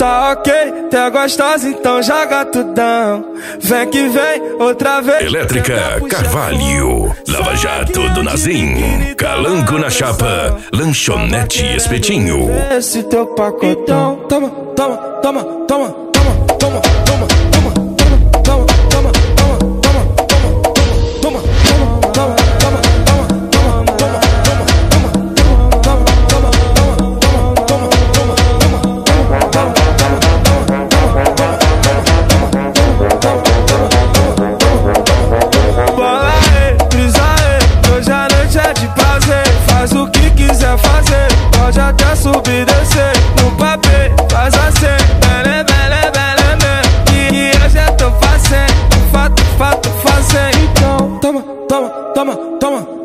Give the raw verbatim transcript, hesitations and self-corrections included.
Tá ok, tá gostosa, então joga tudão. Vem que vem, outra vez. Elétrica Carvalho, Lava Jato do Nazim, Calango na Chapa, Lanchonete Espetinho. Esse teu pacotão. Toma, toma, toma, toma, toma, toma, toma, toma, toma, toma, toma, toma, toma, pode até subir e descer no papel, faz assim, bele, bele, bele, bele. E eu já tô fazendo, fato, fato, fazendo. Então, toma, toma, toma, toma.